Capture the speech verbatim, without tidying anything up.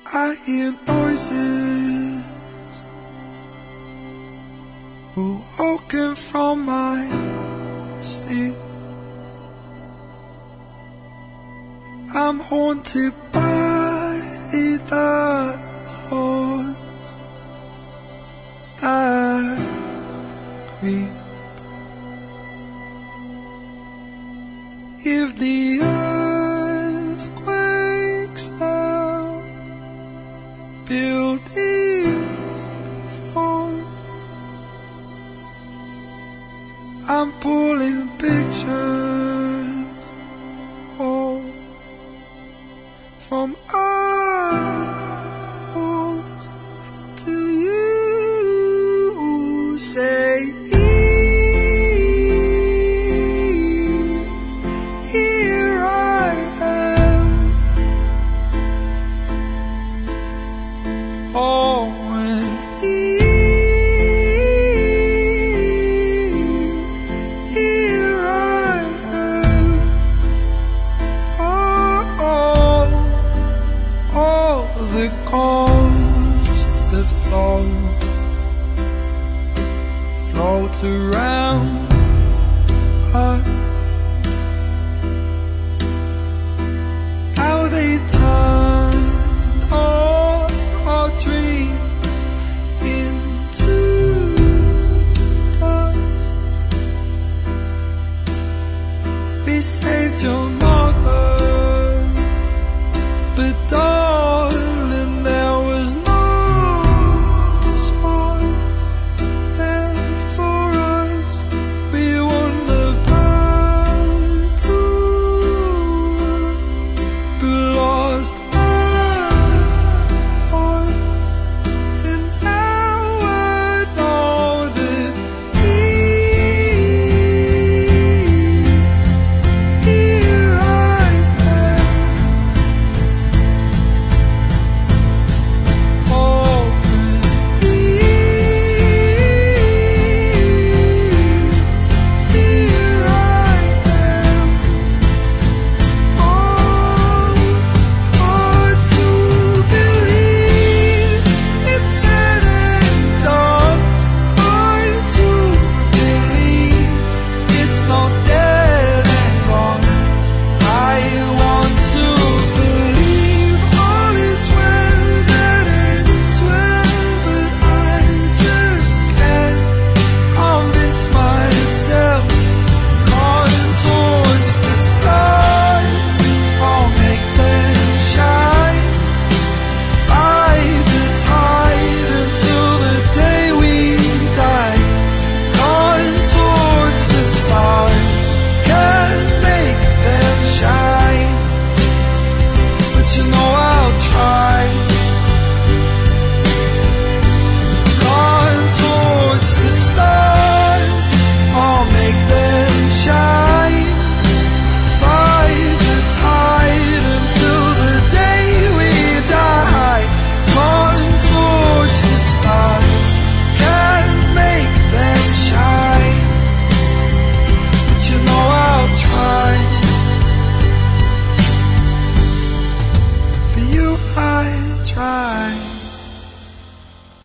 I hear noises awoken from my sleep. I'm haunted by the thoughts that creep. If the earth quakes down, buildings fall, I'm pulling pictures all from our walls till you say, here I am. Oh, and here I am. Oh, oh, all the ghosts that float, float around us. How they turn